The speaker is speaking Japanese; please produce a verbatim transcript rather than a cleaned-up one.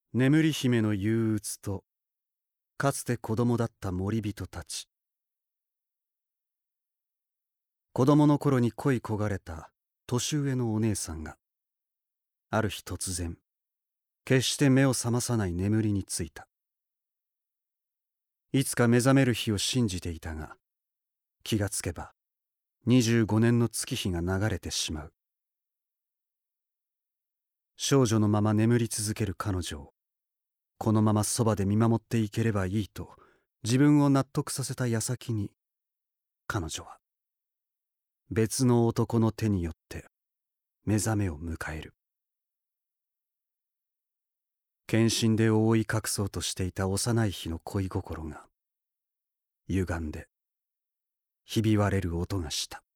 眠り姫の憂鬱とかつて子供だった森人たち。子供の頃に恋焦がれた年上のお姉さんがある日突然決して目を覚まさない眠りについた。いつか目覚める日を信じていたが、気がつけばにじゅうごねんの月日が流れてしまう。少女のまま眠り続ける彼女をこのままそばで見守っていければいいと自分を納得させた矢先に、彼女は別の男の手によって目覚めを迎える。献身で覆い隠そうとしていた幼い日の恋心が歪んでひび割れる音がした。